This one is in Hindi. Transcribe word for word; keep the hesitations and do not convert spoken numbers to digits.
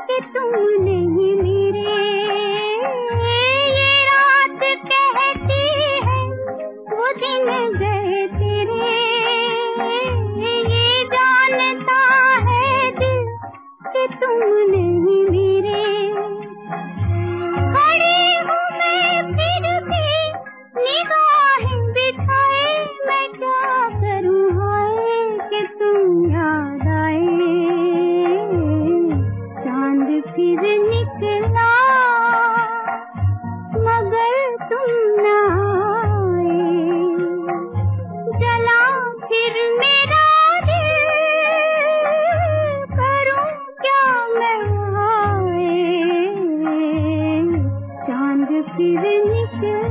कि तुम नहीं मेरे। ये रात कहती है वो दिन गए तेरे। ये जानता है दिल कि तुम नहीं मेरे। खड़ी हूँ मैं फिर भी निगाहें बिछाए, मैं क्या करूँ हाय कि तुम याद आए। चांद फिर निकला मगर तुम न आए। जला फिर मेरा दिल, करूँ क्या मैं हाय। चांद फिर निकला।